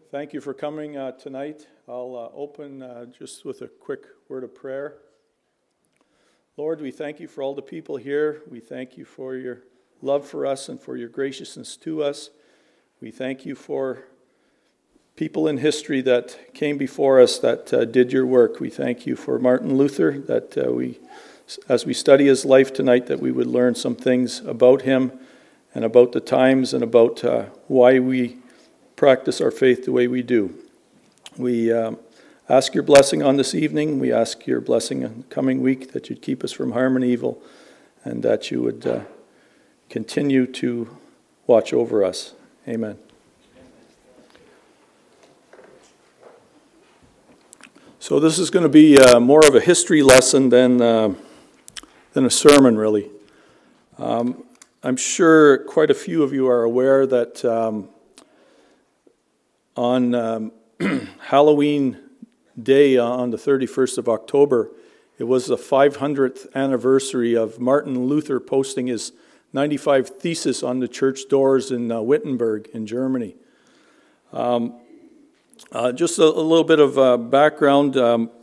Thank you for coming tonight. I'll open just with a quick word of prayer. Lord, we thank you for all the people here. We thank you for your love for us and for your graciousness to us. We thank you for people in history that came before us that did your work. We thank you for Martin Luther, that as we study his life tonight, that we would learn some things about him and about the times and about why we practice our faith the way we do. We ask your blessing on this evening. We ask your blessing in the coming week, that you'd keep us from harm and evil, and that you would continue to watch over us. Amen. So this is going to be more of a history lesson than a sermon, really. I'm sure quite a few of you are aware that on Halloween Day, on the 31st of October, it was the 500th anniversary of Martin Luther posting his 95 Theses on the church doors in Wittenberg in Germany. Just a little bit of background,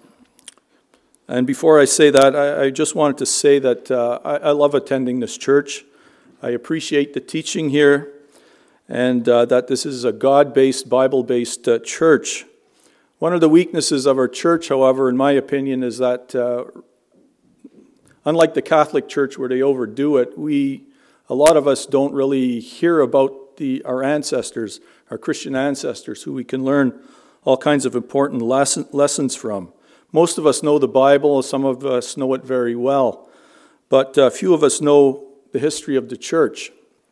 and before I say that, I just wanted to say that I love attending this church. I appreciate the teaching here, and that this is a God-based, Bible-based church. One of the weaknesses of our church, however, in my opinion, is that unlike the Catholic Church where they overdo it, a lot of us don't really hear about our ancestors, our Christian ancestors, who we can learn all kinds of important lessons from. Most of us know the Bible, some of us know it very well, but few of us know the history of the church.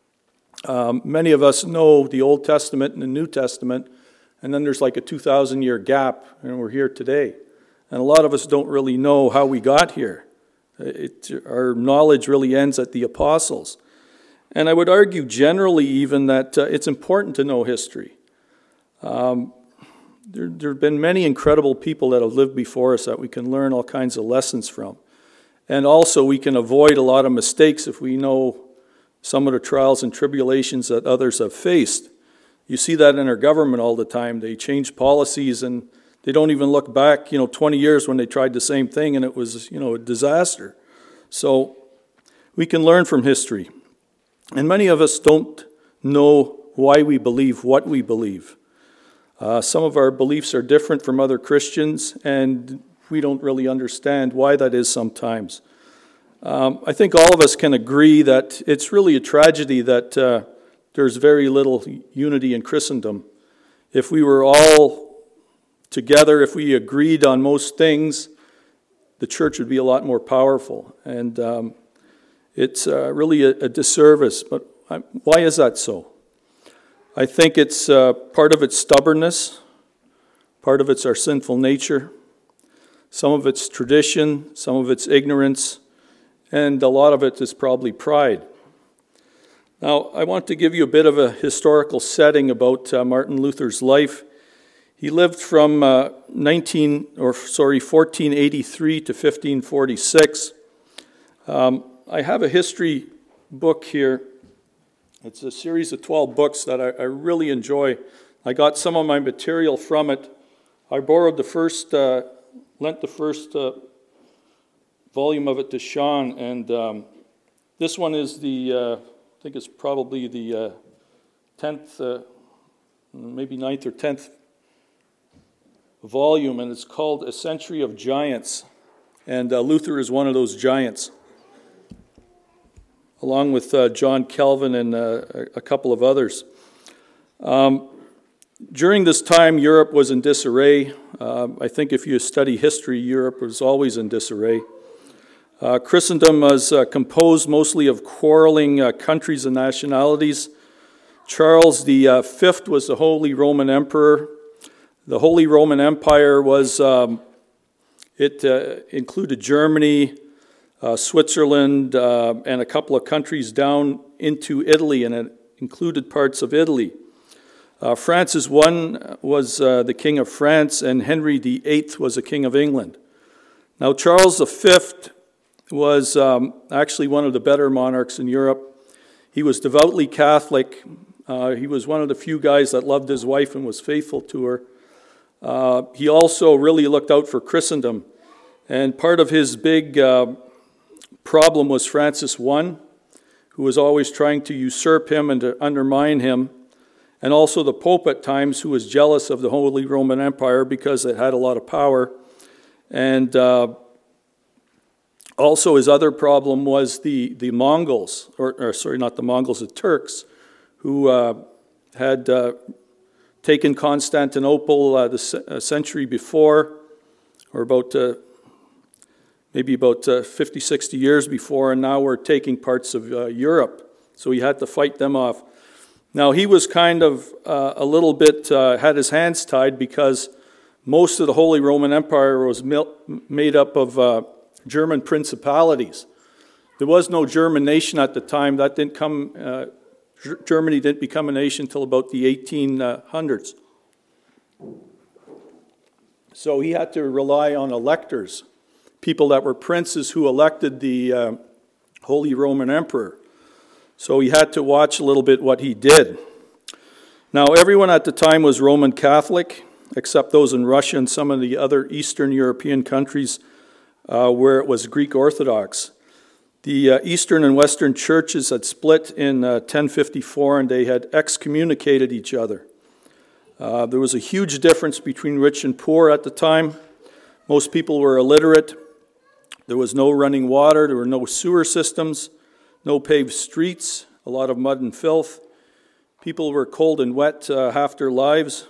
Many of us know the Old Testament and the New Testament, and then there's like a 2,000-year gap, and we're here today. And a lot of us don't really know how we got here. Our knowledge really ends at the apostles. And I would argue generally even that it's important to know history. There have been many incredible people that have lived before us that we can learn all kinds of lessons from. And also we can avoid a lot of mistakes if we know some of the trials and tribulations that others have faced. You see that in our government all the time. They change policies and they don't even look back, 20 years when they tried the same thing and it was, a disaster. So we can learn from history. And many of us don't know why we believe what we believe. Some of our beliefs are different from other Christians, and we don't really understand why that is sometimes. I think all of us can agree that it's really a tragedy that there's very little unity in Christendom. If we were all together, if we agreed on most things, the church would be a lot more powerful. And it's really a disservice. But why is that so? I think it's part of its stubbornness, part of it's our sinful nature, some of it's tradition, some of it's ignorance, and a lot of it is probably pride. Now, I want to give you a bit of a historical setting about Martin Luther's life. He lived from 1483 to 1546. I have a history book here. It's a series of 12 books that I really enjoy. I got some of my material from it. I borrowed lent the first volume of it to Sean, and this one is I think it's probably the 10th, maybe 9th or 10th volume, and it's called A Century of Giants, and Luther is one of those giants, along with John Calvin and a couple of others. During this time, Europe was in disarray. I think if you study history, Europe was always in disarray. Christendom was composed mostly of quarreling countries and nationalities. Charles V was the Holy Roman Emperor. The Holy Roman Empire was, it included Germany, Switzerland, and a couple of countries down into Italy, and it included parts of Italy. Francis I was the King of France, and Henry VIII was the King of England. Now, Charles V was actually one of the better monarchs in Europe. He was devoutly Catholic, He was one of the few guys that loved his wife and was faithful to her. He also really looked out for Christendom. And part of his big problem was Francis I, who was always trying to usurp him and to undermine him. And also the Pope at times, who was jealous of the Holy Roman Empire because it had a lot of power. And also his other problem was the Mongols, or sorry, not the Mongols, the Turks, who had taken Constantinople a century before, or about maybe about 50, 60 years before, and now we're taking parts of Europe. So he had to fight them off. Now he was kind of a little bit, had his hands tied because most of the Holy Roman Empire was made up of German principalities. There was no German nation at the time. That didn't come. Germany didn't become a nation until about the 1800s. So he had to rely on electors, people that were princes who elected the Holy Roman Emperor. So he had to watch a little bit what he did. Now, everyone at the time was Roman Catholic, except those in Russia and some of the other Eastern European countries where it was Greek Orthodox. The Eastern and Western churches had split in 1054, and they had excommunicated each other. There was a huge difference between rich and poor at the time. Most people were illiterate. There was no running water. There were no sewer systems, no paved streets, a lot of mud and filth. People were cold and wet half their lives.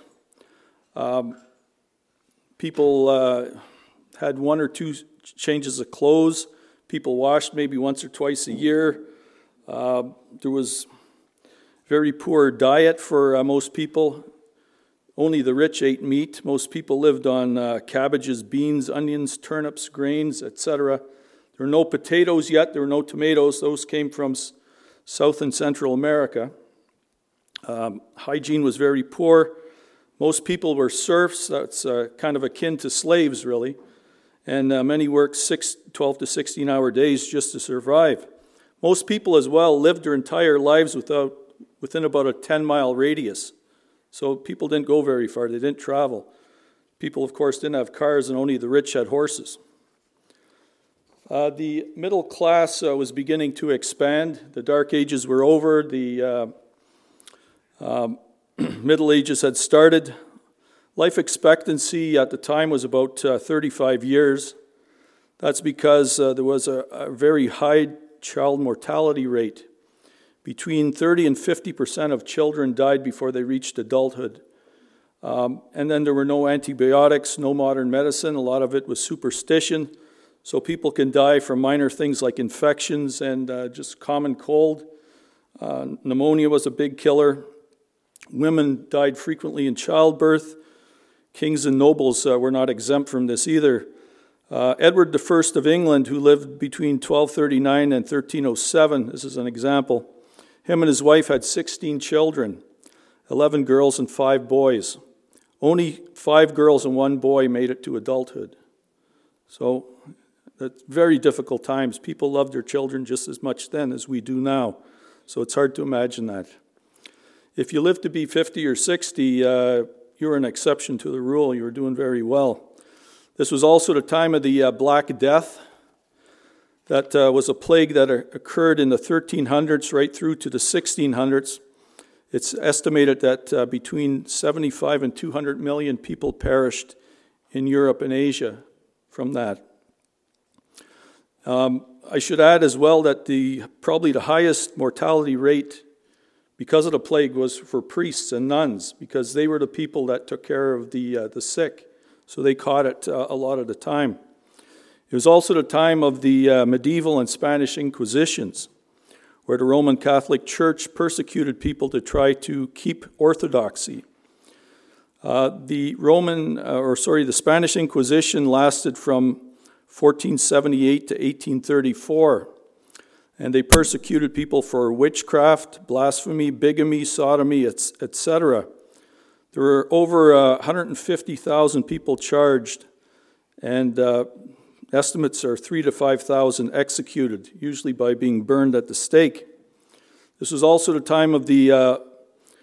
People had one or two changes of clothes. People washed maybe once or twice a year. There was very poor diet for most people. Only the rich ate meat. Most people lived on cabbages, beans, onions, turnips, grains, etc. There were no potatoes yet. There were no tomatoes. Those came from South and Central America. Hygiene was very poor. Most people were serfs. That's kind of akin to slaves, really. And many worked 12 to 16-hour days just to survive. Most people as well lived their entire lives within about a 10-mile radius. So people didn't go very far. They didn't travel. People, of course, didn't have cars, and only the rich had horses. The middle class was beginning to expand. The Dark Ages were over. The Middle Ages had started. Life expectancy at the time was about 35 years. That's because there was a very high child mortality rate. Between 30 and 50% of children died before they reached adulthood. And then there were no antibiotics, no modern medicine. A lot of it was superstition. So people can die from minor things like infections and just common cold. Pneumonia was a big killer. Women died frequently in childbirth. Kings and nobles were not exempt from this either. Edward I of England, who lived between 1239 and 1307, this is an example. Him and his wife had 16 children, 11 girls and 5 boys. Only 5 girls and 1 boy made it to adulthood. So, that's very difficult times. People loved their children just as much then as we do now. So it's hard to imagine that. If you lived to be 50 or 60, you were an exception to the rule. You were doing very well. This was also the time of the Black Death. That was a plague that occurred in the 1300s right through to the 1600s. It's estimated that between 75 and 200 million people perished in Europe and Asia from that. I should add as well that probably the highest mortality rate because of the plague was for priests and nuns, because they were the people that took care of the sick. So they caught it a lot of the time. It was also the time of the medieval and Spanish Inquisitions, where the Roman Catholic Church persecuted people to try to keep orthodoxy. The Spanish Inquisition lasted from 1478 to 1834, and they persecuted people for witchcraft, blasphemy, bigamy, sodomy, etc. There were over 150,000 people charged, and estimates are 3,000 to 5,000 executed, usually by being burned at the stake. This was also the time of the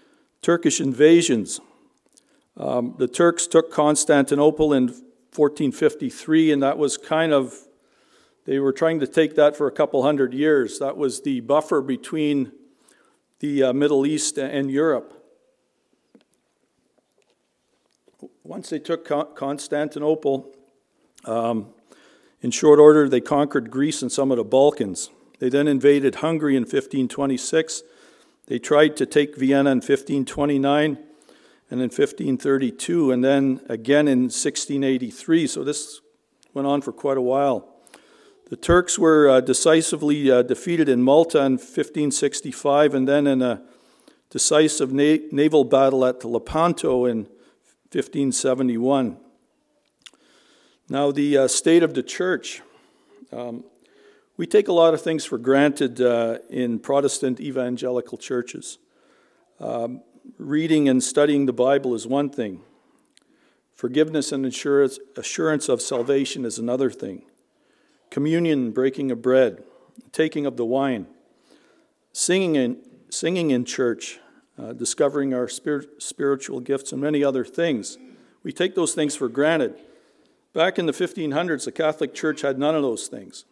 Turkish invasions. The Turks took Constantinople in 1453, and that was they were trying to take that for a couple hundred years. That was the buffer between the Middle East and Europe. Once they took Constantinople, in short order, they conquered Greece and some of the Balkans. They then invaded Hungary in 1526. They tried to take Vienna in 1529 and in 1532, and then again in 1683. So this went on for quite a while. The Turks were decisively defeated in Malta in 1565, and then in a decisive naval battle at Lepanto in 1571. Now, the state of the church. We take a lot of things for granted in Protestant evangelical churches. Reading and studying the Bible is one thing. Forgiveness and assurance of salvation is another thing. Communion, breaking of bread, taking of the wine, singing in church, discovering our spiritual gifts, and many other things. We take those things for granted. Back in the 1500s, the Catholic Church had none of those things.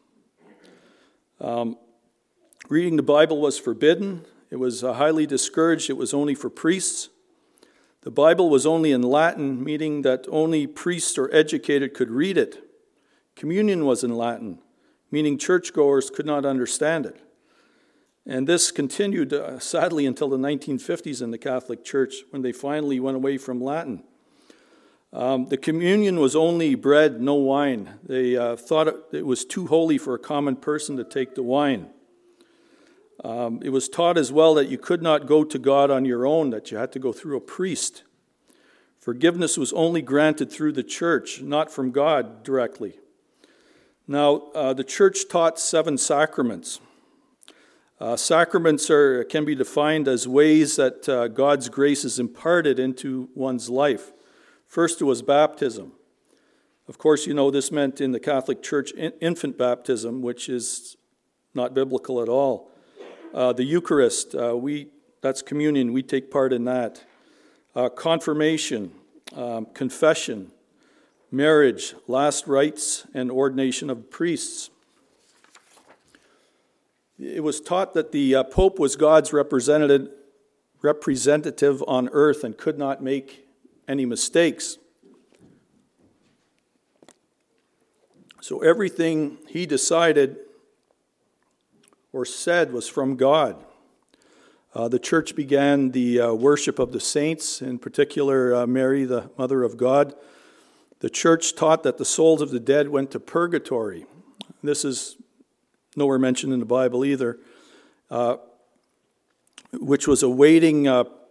Reading the Bible was forbidden. It was highly discouraged. It was only for priests. The Bible was only in Latin, meaning that only priests or educated could read it. Communion was in Latin, meaning churchgoers could not understand it. And this continued, sadly, until the 1950s in the Catholic Church, when they finally went away from Latin. The communion was only bread, no wine. They thought it was too holy for a common person to take the wine. It was taught as well that you could not go to God on your own, that you had to go through a priest. Forgiveness was only granted through the church, not from God directly. Now, the church taught 7 sacraments. Sacraments can be defined as ways that God's grace is imparted into one's life. First, it was baptism. Of course, you know this meant in the Catholic Church infant baptism, which is not biblical at all. The Eucharist, that's communion. We take part in that. Confirmation, confession, marriage, last rites, and ordination of priests. It was taught that the Pope was God's representative on earth and could not make any mistakes. So everything he decided or said was from God. The church began the worship of the saints, in particular Mary, the Mother of God. The church taught that the souls of the dead went to purgatory. This is nowhere mentioned in the Bible either, which was a waiting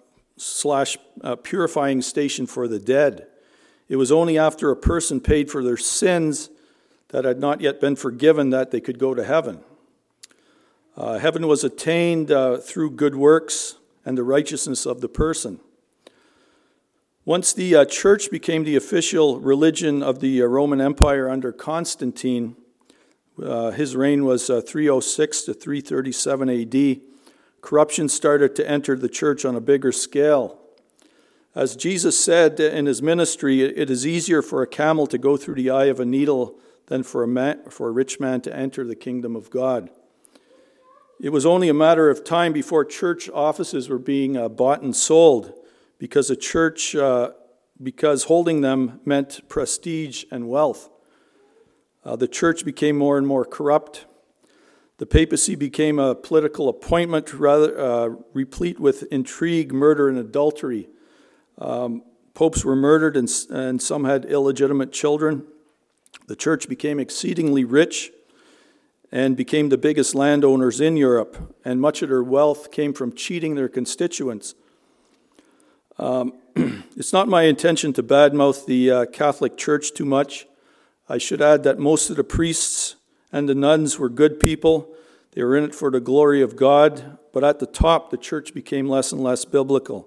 / purifying station for the dead. It was only after a person paid for their sins that had not yet been forgiven that they could go to heaven. Heaven was attained through good works and the righteousness of the person. Once the church became the official religion of the Roman Empire under Constantine, his reign was 306 to 337 AD, corruption started to enter the church on a bigger scale. As Jesus said in his ministry, it is easier for a camel to go through the eye of a needle than for a rich man to enter the kingdom of God. It was only a matter of time before church offices were being bought and sold, because because holding them meant prestige and wealth. The church became more and more corrupt. The papacy became a political appointment, rather replete with intrigue, murder, and adultery. Popes were murdered, and some had illegitimate children. The church became exceedingly rich and became the biggest landowners in Europe, and much of their wealth came from cheating their constituents. It's not my intention to badmouth the Catholic Church too much. I should add that most of the priests and the nuns were good people. They were in it for the glory of God, but at the top, the church became less and less biblical.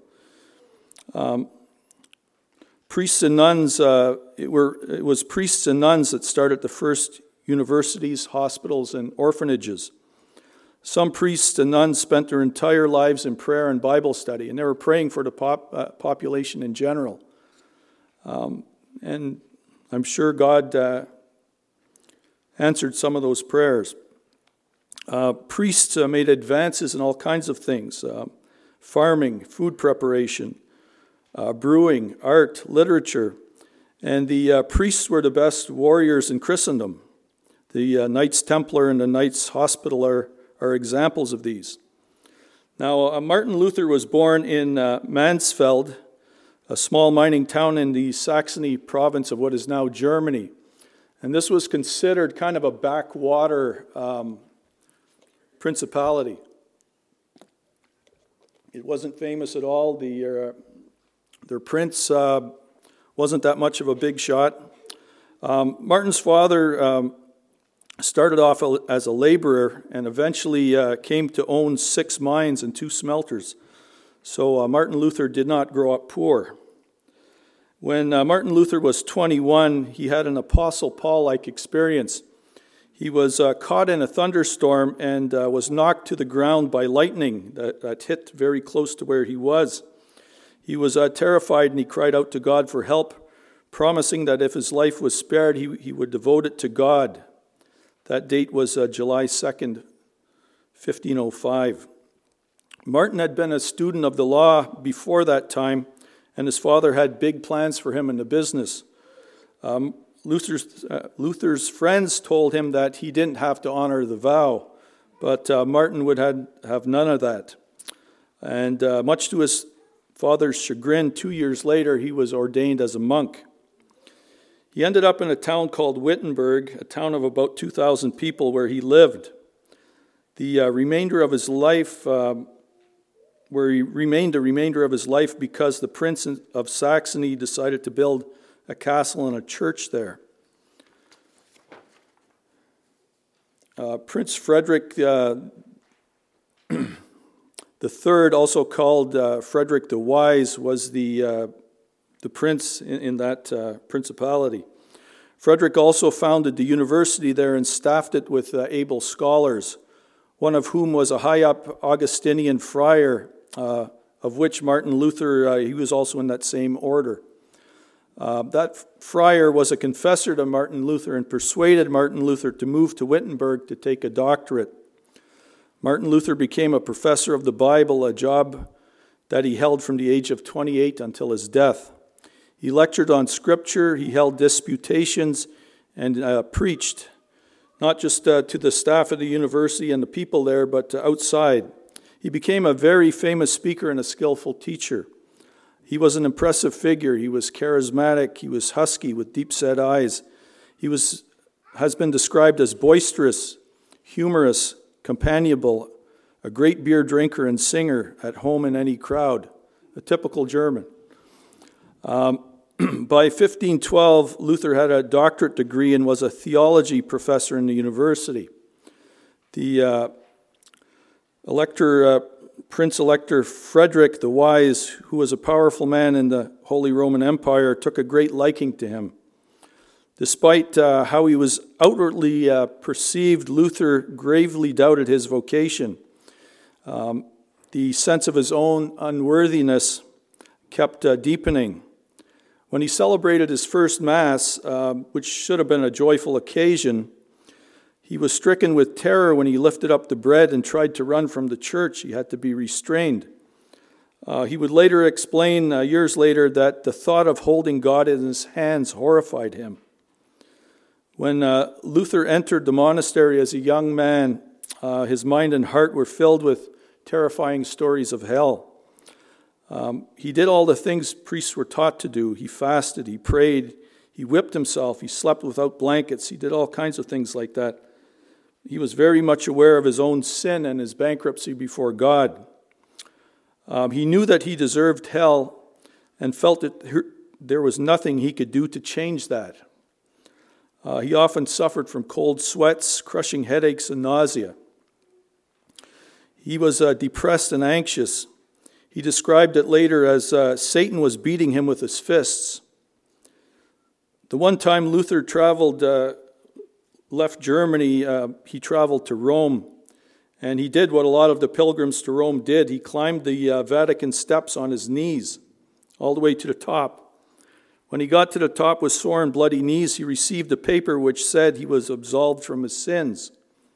Priests and nuns, it was priests and nuns that started the first universities, hospitals, and orphanages. Some priests and nuns spent their entire lives in prayer and Bible study, and they were praying for the population in general. And I'm sure God answered some of those prayers. Priests made advances in all kinds of things: farming, food preparation, brewing, art, literature. And the priests were the best warriors in Christendom. The Knights Templar and the Knights Hospitaller are examples of these. Now, Martin Luther was born in Mansfeld, a small mining town in the Saxony province of what is now Germany. And this was considered kind of a backwater principality. It wasn't famous at all. Their prince wasn't that much of a big shot. Martin's father started off as a laborer and eventually came to own 6 mines and 2 smelters. So Martin Luther did not grow up poor. When Martin Luther was 21, he had an Apostle Paul-like experience. He was caught in a thunderstorm and was knocked to the ground by lightning that hit very close to where he was. He was terrified and he cried out to God for help, promising that if his life was spared, he would devote it to God. That date was July 2nd, 1505. Martin had been a student of the law before that time, and his father had big plans for him in the business. Luther's friends told him that he didn't have to honor the vow, but Martin would have none of that. And much to his father's chagrin, 2 years later, he was ordained as a monk. He ended up in a town called Wittenberg, a town of about 2,000 people where he lived. The remainder of his life, where he remained the remainder of his life because the Prince of Saxony decided to build a castle and a church there. Prince Frederick the Third, also called Frederick the Wise, was the prince in that principality. Frederick also founded the university there and staffed it with able scholars, one of whom was a high-up Augustinian friar, of which Martin Luther, he was also in that same order. That friar was a confessor to Martin Luther and persuaded Martin Luther to move to Wittenberg to take a doctorate. Martin Luther became a professor of the Bible, a job that he held from the age of 28 until his death. He lectured on Scripture, he held disputations, and preached, not just to the staff of the university and the people there, but outside. He became a very famous speaker and a skillful teacher. He was an impressive figure. He was charismatic. He was husky with deep-set eyes. He has been described as boisterous, humorous, companionable, a great beer drinker and singer at home in any crowd, a typical German. By 1512, Luther had a doctorate degree and was a theology professor in the university. The Prince-Elector Frederick the Wise, who was a powerful man in the Holy Roman Empire, took a great liking to him. Despite how he was outwardly perceived, Luther gravely doubted his vocation. The sense of his own unworthiness kept deepening. When he celebrated his first Mass, which should have been a joyful occasion, he was stricken with terror when he lifted up the bread and tried to run from the church. He had to be restrained. He would later explain, years later, that the thought of holding God in his hands horrified him. When Luther entered the monastery as a young man, his mind and heart were filled with terrifying stories of hell. He did all the things priests were taught to do. He fasted, he prayed, he whipped himself, he slept without blankets, he did all kinds of things like that. He was very much aware of his own sin and his bankruptcy before God. He knew that he deserved hell and felt that there was nothing he could do to change that. He often suffered from cold sweats, crushing headaches, and nausea. He was depressed and anxious. He described it later as Satan was beating him with his fists. The one time Luther left Germany, he traveled to Rome, And he did what a lot of the pilgrims to Rome did. He climbed the Vatican steps on his knees, all the way to the top. When he got to the top with sore and bloody knees, he received a paper which said he was absolved from his sins.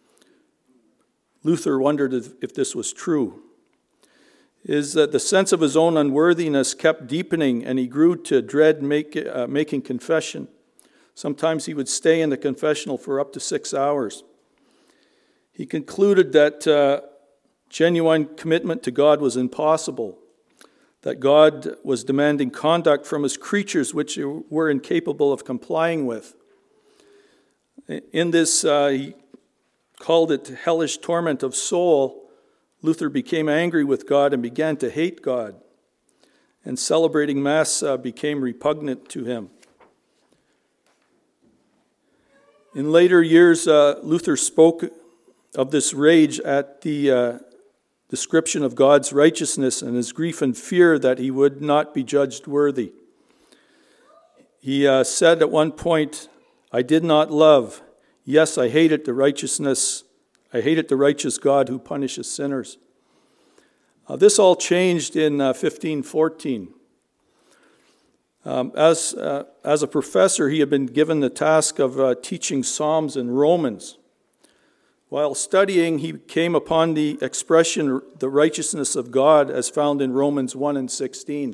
Luther wondered if this was true. Is that the sense of his own unworthiness kept deepening, and he grew to dread making confession. Sometimes he would stay in the confessional for up to 6 hours. He concluded that genuine commitment to God was impossible, that God was demanding conduct from his creatures which were incapable of complying with. In this, he called it hellish torment of soul. Luther became angry with God and began to hate God, and celebrating Mass became repugnant to him. In later years, Luther spoke of this rage at the description of God's righteousness and his grief and fear that he would not be judged worthy. He said at one point, "I did not love. Yes, I hated the righteous God who punishes sinners." This all changed in 1514. As a professor, he had been given the task of teaching Psalms and Romans. While studying, he came upon the expression, the righteousness of God, as found in Romans 1 and 16.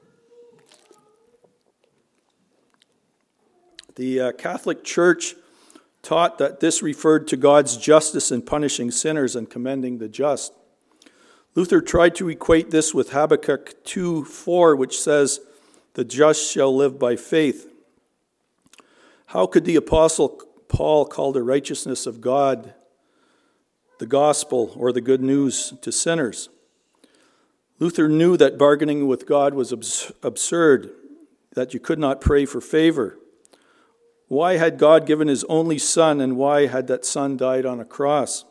The Catholic Church taught that this referred to God's justice in punishing sinners and commending the just. Luther tried to equate this with Habakkuk 2:4, which says, "The just shall live by faith." How could the Apostle Paul call the righteousness of God the gospel or the good news to sinners? Luther knew that bargaining with God was absurd, that you could not pray for favor. Why had God given his only Son, and why had that Son died on a cross?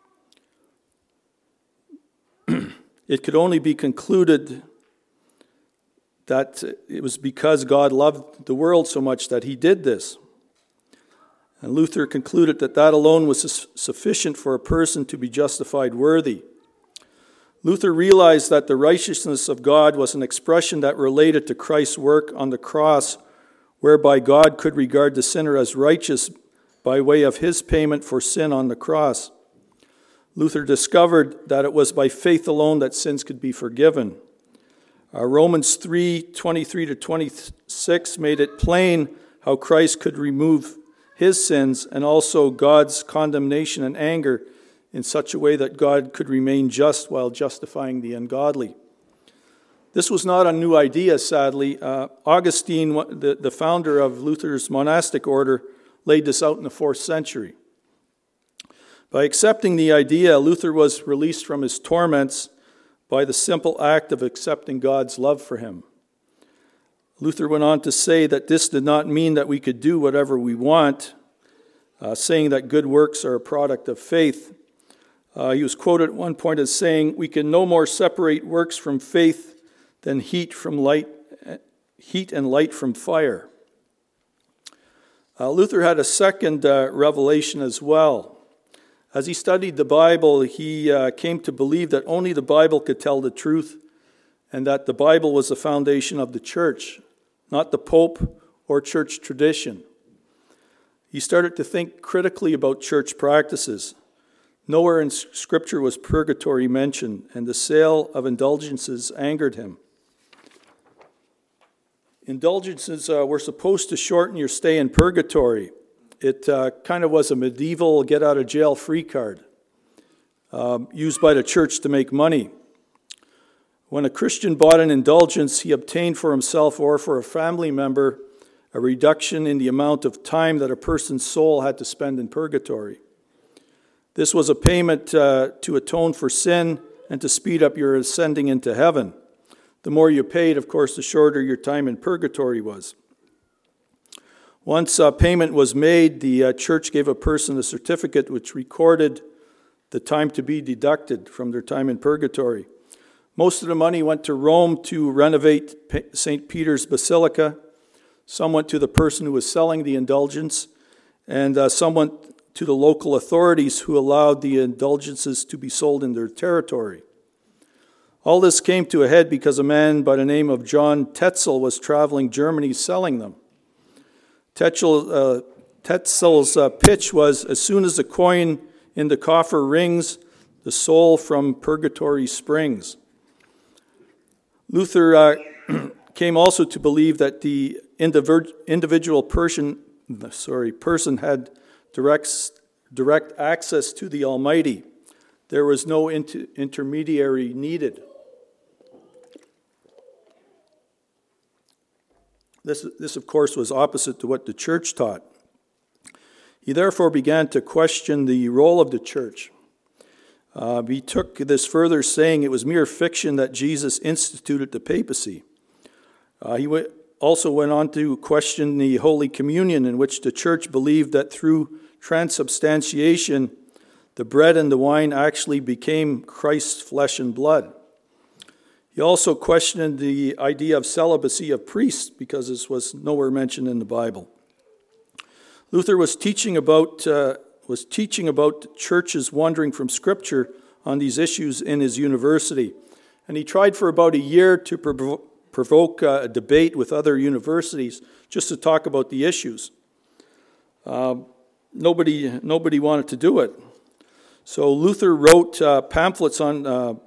It could only be concluded that it was because God loved the world so much that he did this. And Luther concluded that that alone was sufficient for a person to be justified worthy. Luther realized that the righteousness of God was an expression that related to Christ's work on the cross, whereby God could regard the sinner as righteous by way of his payment for sin on the cross. Luther discovered that it was by faith alone that sins could be forgiven. Romans 3:23-26 made it plain how Christ could remove his sins and also God's condemnation and anger in such a way that God could remain just while justifying the ungodly. This was not a new idea, sadly. Augustine, the founder of Luther's monastic order, laid this out in the 4th century. By accepting the idea, Luther was released from his torments by the simple act of accepting God's love for him. Luther went on to say that this did not mean that we could do whatever we want, saying that good works are a product of faith. He was quoted at one point as saying, "We can no more separate works from faith than heat and light from fire." Luther had a second revelation as well. As he studied the Bible, he came to believe that only the Bible could tell the truth, and that the Bible was the foundation of the church, not the Pope or church tradition. He started to think critically about church practices. Nowhere in Scripture was purgatory mentioned, and the sale of indulgences angered him. Indulgences were supposed to shorten your stay in purgatory. It kind of was a medieval get-out-of-jail-free card used by the church to make money. When a Christian bought an indulgence, he obtained for himself or for a family member a reduction in the amount of time that a person's soul had to spend in purgatory. This was a payment to atone for sin and to speed up your ascending into heaven. The more you paid, of course, the shorter your time in purgatory was. Once payment was made, the church gave a person a certificate which recorded the time to be deducted from their time in purgatory. Most of the money went to Rome to renovate St. Peter's Basilica. Some went to the person who was selling the indulgence, and some went to the local authorities who allowed the indulgences to be sold in their territory. All this came to a head because a man by the name of John Tetzel was traveling Germany selling them. Tetzel's pitch was, as soon as the coin in the coffer rings, the soul from purgatory springs. Luther came also to believe that the individual person had direct access to the Almighty. There was no intermediary needed. This, of course, was opposite to what the church taught. He therefore began to question the role of the church. He took this further, saying it was mere fiction that Jesus instituted the papacy. He also went on to question the Holy Communion, in which the church believed that through transubstantiation, the bread and the wine actually became Christ's flesh and blood. He also questioned the idea of celibacy of priests, because this was nowhere mentioned in the Bible. Luther was teaching about churches wandering from Scripture on these issues in his university. And he tried for about a year to provoke a debate with other universities just to talk about the issues. Nobody wanted to do it. So Luther wrote pamphlets on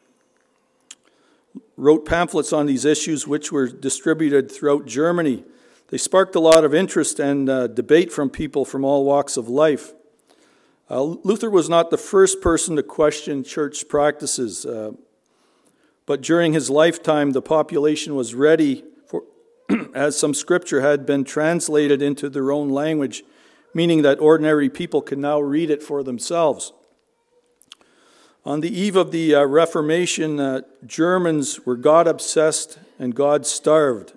these issues, which were distributed throughout Germany. They sparked a lot of interest and debate from people from all walks of life. Luther was not the first person to question church practices, but during his lifetime, the population was ready for, as some scripture had been translated into their own language, meaning that ordinary people could now read it for themselves. On the eve of the Reformation, Germans were God-obsessed and God-starved.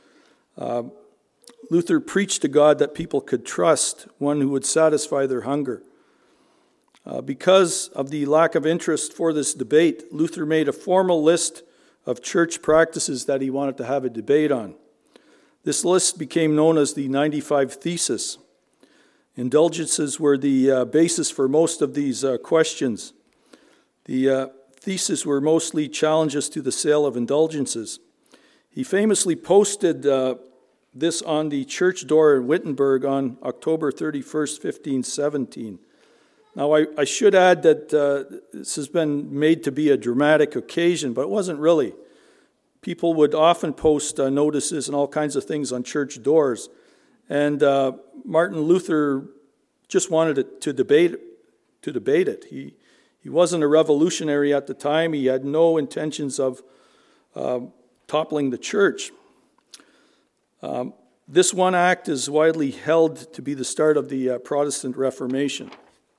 Luther preached to God that people could trust, one who would satisfy their hunger. Because of the lack of interest for this debate, Luther made a formal list of church practices that he wanted to have a debate on. This list became known as the 95 Theses. Indulgences were the basis for most of these questions. The theses were mostly challenges to the sale of indulgences. He famously posted this on the church door in Wittenberg on October 31st, 1517. Now, I should add that this has been made to be a dramatic occasion, but it wasn't really. People would often post notices and all kinds of things on church doors, and Martin Luther just wanted to debate it. He wasn't a revolutionary at the time. He had no intentions of toppling the church. This one act is widely held to be the start of the Protestant Reformation.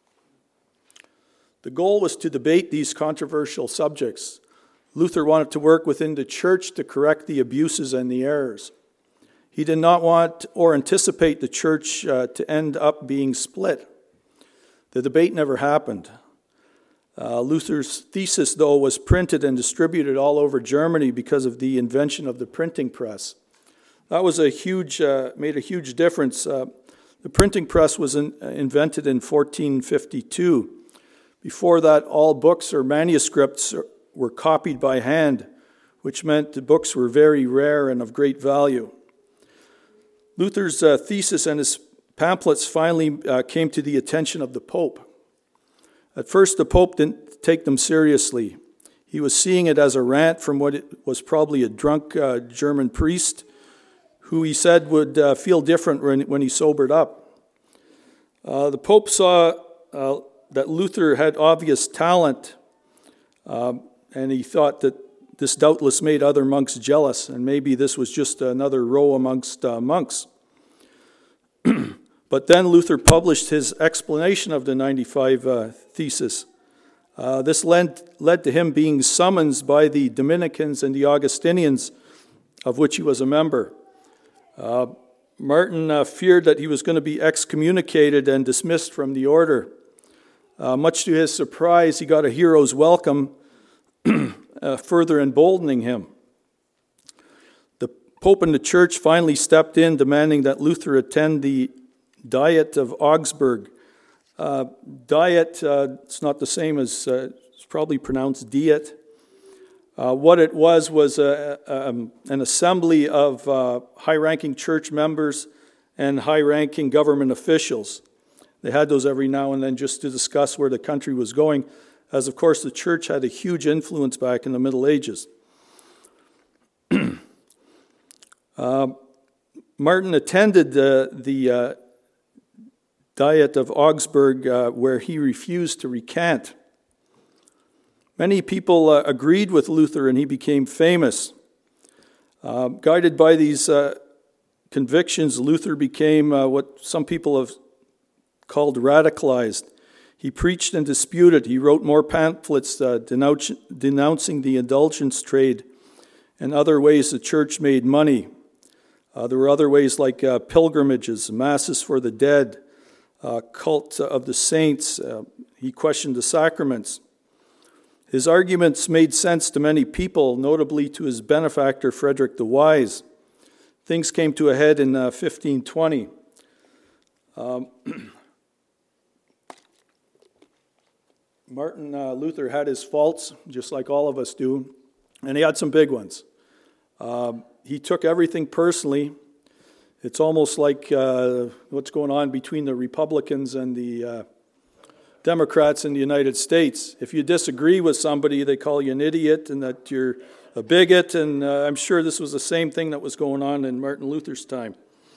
The goal was to debate these controversial subjects. Luther wanted to work within the church to correct the abuses and the errors. He did not want or anticipate the church to end up being split. The debate never happened. Luther's thesis, though, was printed and distributed all over Germany because of the invention of the printing press. That was made a huge difference. The printing press was invented in 1452. Before that, all books or manuscripts were copied by hand, which meant the books were very rare and of great value. Luther's thesis and his pamphlets finally came to the attention of the Pope. At first, the Pope didn't take them seriously. He was seeing it as a rant from what it was probably a drunk German priest who he said would feel different when he sobered up. The Pope saw that Luther had obvious talent, and he thought that this doubtless made other monks jealous, and maybe this was just another row amongst monks. But then Luther published his explanation of the 95 Theses. This led to him being summoned by the Dominicans and the Augustinians, of which he was a member. Martin feared that he was going to be excommunicated and dismissed from the order. Much to his surprise, he got a hero's welcome, further emboldening him. The Pope and the Church finally stepped in, demanding that Luther attend the Diet of Augsburg, Diet, it's not the same as, it's probably pronounced diet. What it was an assembly of high-ranking church members and high-ranking government officials. They had those every now and then just to discuss where the country was going, as of course the church had a huge influence back in the Middle Ages. Martin attended the Diet of Augsburg, where he refused to recant. Many people agreed with Luther, and he became famous. Guided by these convictions, Luther became what some people have called radicalized. He preached and disputed. He wrote more pamphlets denouncing the indulgence trade and other ways the church made money. There were other ways like pilgrimages, masses for the dead, cult of the saints. He questioned the sacraments. His arguments made sense to many people, notably to his benefactor, Frederick the Wise. Things came to a head in 1520. Martin Luther had his faults, just like all of us do, and he had some big ones. He took everything personally. It's almost like what's going on between the Republicans and the Democrats in the United States. If you disagree with somebody, they call you an idiot and that you're a bigot, and I'm sure this was the same thing that was going on in Martin Luther's time.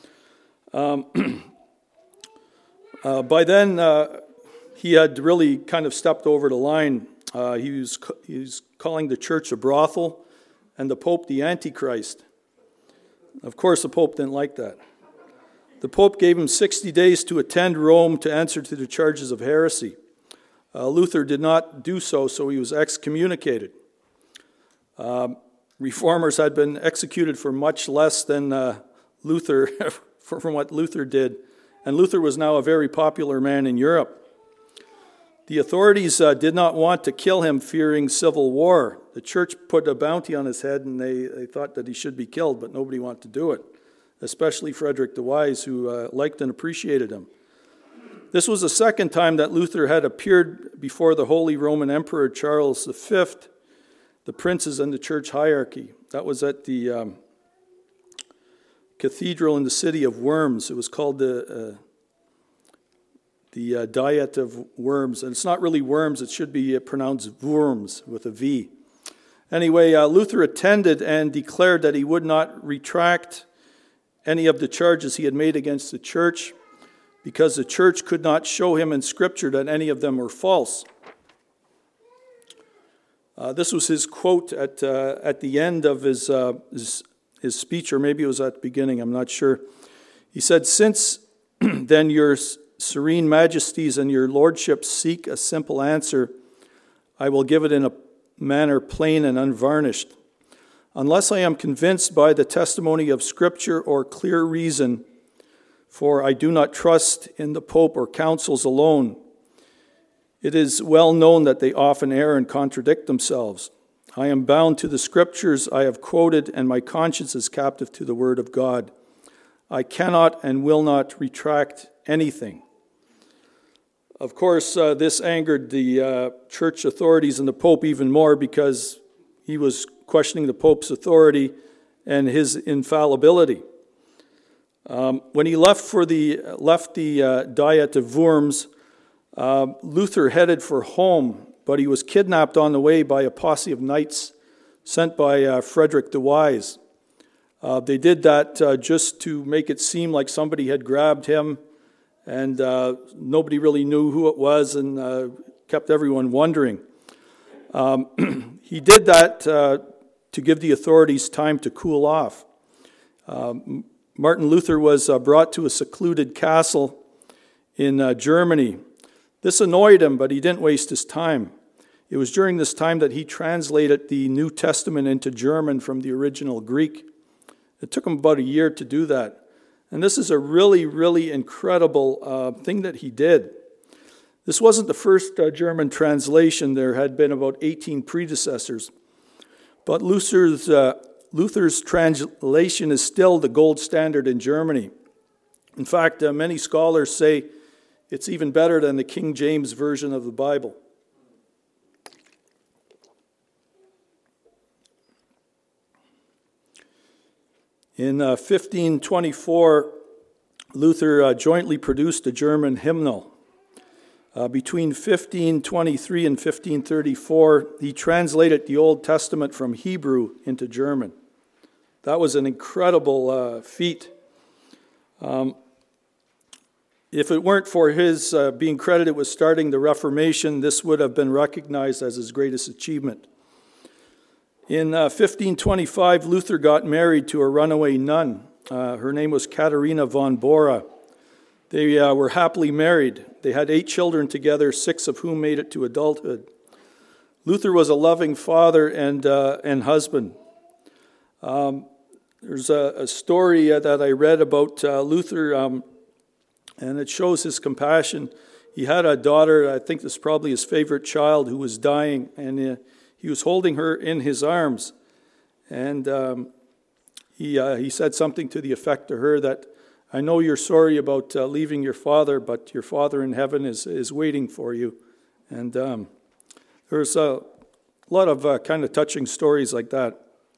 By then, he had really kind of stepped over the line. He was calling the church a brothel and the Pope the Antichrist. Of course, the Pope didn't like that. The Pope gave him 60 days to attend Rome to answer to the charges of heresy. Luther did not do so, so he was excommunicated. Reformers had been executed for much less than Luther, from what Luther did, and Luther was now a very popular man in Europe. The authorities did not want to kill him, fearing civil war. The church put a bounty on his head, and they thought that he should be killed, but nobody wanted to do it, especially Frederick the Wise, who liked and appreciated him. This was the second time that Luther had appeared before the Holy Roman Emperor Charles V, the princes and the church hierarchy. That was at the cathedral in the city of Worms. It was called the Diet of Worms. And it's not really Worms, it should be pronounced Worms with a V. Anyway, Luther attended and declared that he would not retract any of the charges he had made against the church because the church could not show him in Scripture that any of them were false. This was his quote at the end of his speech, or maybe it was at the beginning, I'm not sure. He said, "Since then your serene majesties and your lordships seek a simple answer, I will give it in a manner plain and unvarnished. Unless I am convinced by the testimony of Scripture or clear reason, for I do not trust in the Pope or councils alone. It is well known that they often err and contradict themselves. I am bound to the Scriptures I have quoted, and my conscience is captive to the Word of God. I cannot and will not retract anything." Of course, this angered the church authorities and the Pope even more because he was questioning the Pope's authority and his infallibility. When he left the Diet of Worms, Luther headed for home, but he was kidnapped on the way by a posse of knights sent by Frederick the Wise. They did that just to make it seem like somebody had grabbed him, and nobody really knew who it was, and kept everyone wondering. He did that to give the authorities time to cool off. Martin Luther was brought to a secluded castle in Germany. This annoyed him, but he didn't waste his time. It was during this time that he translated the New Testament into German from the original Greek. It took him about a year to do that. And this is a really, really incredible thing that he did. This wasn't the first German translation. There had been about 18 predecessors. But Luther's translation is still the gold standard in Germany. In fact, many scholars say It's even better than the King James Version of the Bible. In 1524, Luther jointly produced a German hymnal. Between 1523 and 1534, he translated the Old Testament from Hebrew into German. That was an incredible feat. If it weren't for his being credited with starting the Reformation, this would have been recognized as his greatest achievement. In 1525, Luther got married to a runaway nun. Her name was Katharina von Bora. They were happily married. They had 8 children together, 6 of whom made it to adulthood. Luther was a loving father and husband. There's a story that I read about Luther, and it shows his compassion. He had a daughter, I think this is probably his favorite child, who was dying, and he was holding her in his arms. And he said something to the effect to her that, "I know you're sorry about leaving your father, but your Father in heaven is waiting for you." And there's a lot of kind of touching stories like that.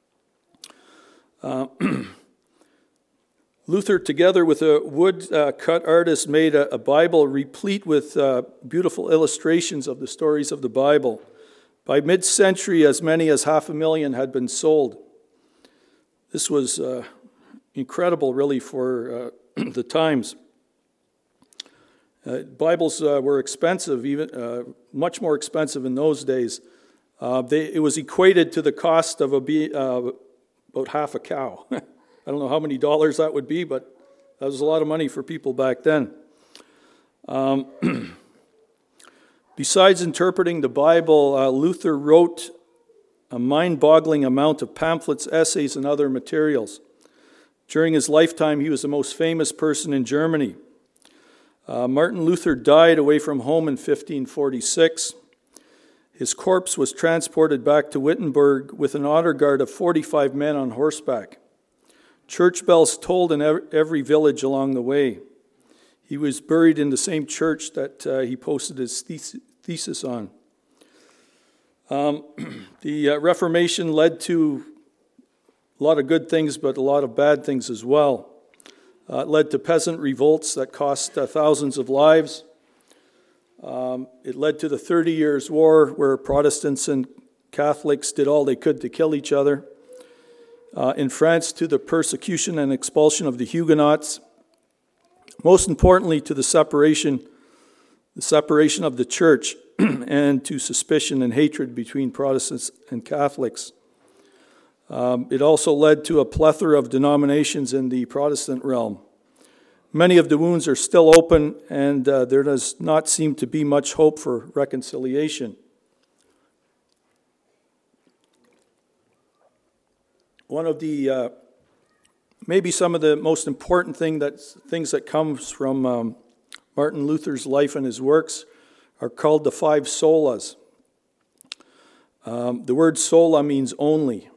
Luther, together with a wood-cut artist, made a Bible replete with beautiful illustrations of the stories of the Bible. By mid-century, as many as 500,000 had been sold. This was incredible, really, for the times. Bibles were expensive, even much more expensive in those days. It was equated to the cost of about half a cow. I don't know how many dollars that would be, but that was a lot of money for people back then. Besides interpreting the Bible, Luther wrote a mind-boggling amount of pamphlets, essays, and other materials. During his lifetime, he was the most famous person in Germany. Martin Luther died away from home in 1546. His corpse was transported back to Wittenberg with an honor guard of 45 men on horseback. Church bells tolled in every village along the way. He was buried in the same church that he posted his thesis on. The Reformation led to a lot of good things, but a lot of bad things as well. It led to peasant revolts that cost thousands of lives. It led to the 30 Years' War, where Protestants and Catholics did all they could to kill each other. In France, to the persecution and expulsion of the Huguenots. Most importantly, to the separation of the church and to suspicion and hatred between Protestants and Catholics. It also led to a plethora of denominations in the Protestant realm. Many of the wounds are still open, and there does not seem to be much hope for reconciliation. One of the, maybe some of the most important things that comes from Martin Luther's life and his works are called the 5 solas. The word sola means only.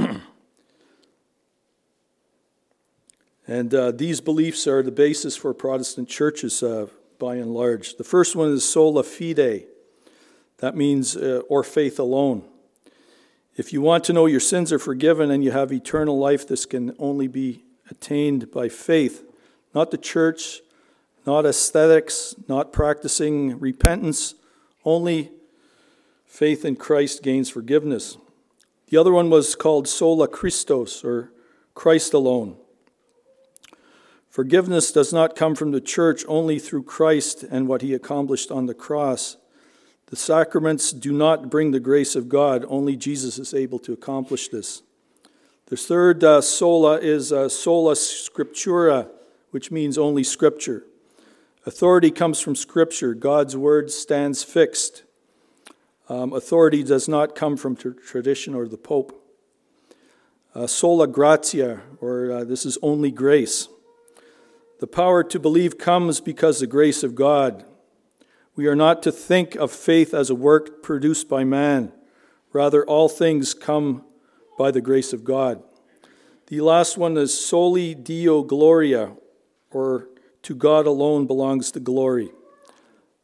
And these beliefs are the basis for Protestant churches by and large. The first one is sola fide. That means or faith alone. If you want to know your sins are forgiven and you have eternal life, this can only be attained by faith. Not the church, not aesthetics, not practicing repentance. Only faith in Christ gains forgiveness. The other one was called sola Christos, or Christ alone. Forgiveness does not come from the church, only through Christ and what he accomplished on the cross. The sacraments do not bring the grace of God. Only Jesus is able to accomplish this. The third sola is sola scriptura, which means only Scripture. Authority comes from Scripture. God's word stands fixed. Authority does not come from tradition or the Pope. Sola gratia, or this is only grace. The power to believe comes because the grace of God. We are not to think of faith as a work produced by man. Rather, all things come by the grace of God. The last one is soli Deo gloria, or to God alone belongs the glory.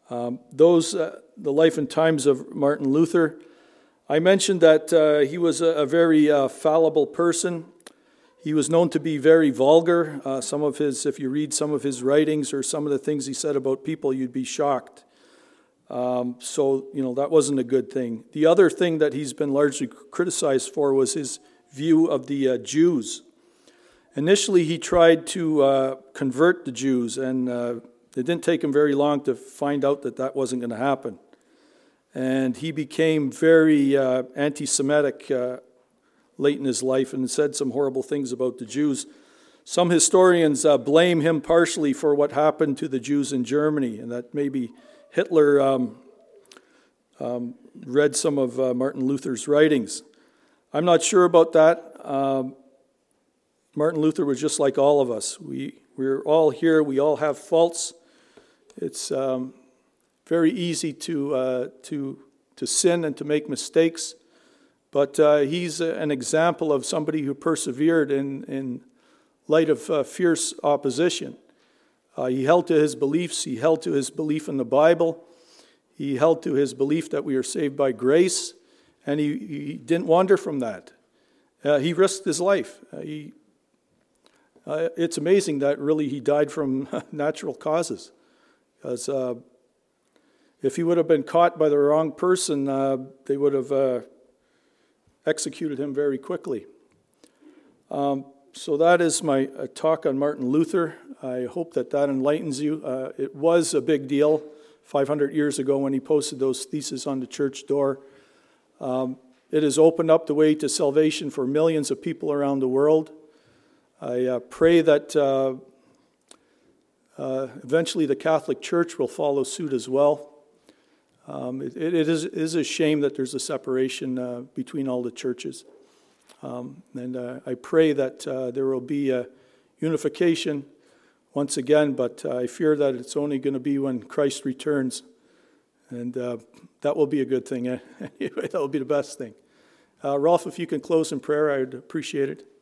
The life and times of Martin Luther. I mentioned that he was a very fallible person. He was known to be very vulgar. If you read some of his writings or some of the things he said about people, you'd be shocked. That wasn't a good thing. The other thing that he's been largely criticized for was his view of the Jews. Initially, he tried to convert the Jews, and it didn't take him very long to find out that wasn't going to happen. And he became very anti-Semitic late in his life and said some horrible things about the Jews. Some historians blame him partially for what happened to the Jews in Germany, and that maybe Hitler read some of Martin Luther's writings. I'm not sure about that. Martin Luther was just like all of us. We're all here. We all have faults. It's very easy to sin and to make mistakes. But he's an example of somebody who persevered in light of fierce opposition. He held to his beliefs. He held to his belief in the Bible. He held to his belief that we are saved by grace. And he didn't wander from that. He risked his life. It's amazing that really he died from natural causes. Because if he would have been caught by the wrong person, they would have executed him very quickly. So that is my talk on Martin Luther. I hope that enlightens you. It was a big deal 500 years ago when he posted those theses on the church door. It has opened up the way to salvation for millions of people around the world. I pray that eventually the Catholic Church will follow suit as well. It is a shame that there's a separation between all the churches. And I pray that there will be a unification once again, but I fear that it's only going to be when Christ returns. And that will be a good thing. Anyway, that will be the best thing. Rolf, if you can close in prayer, I'd appreciate it.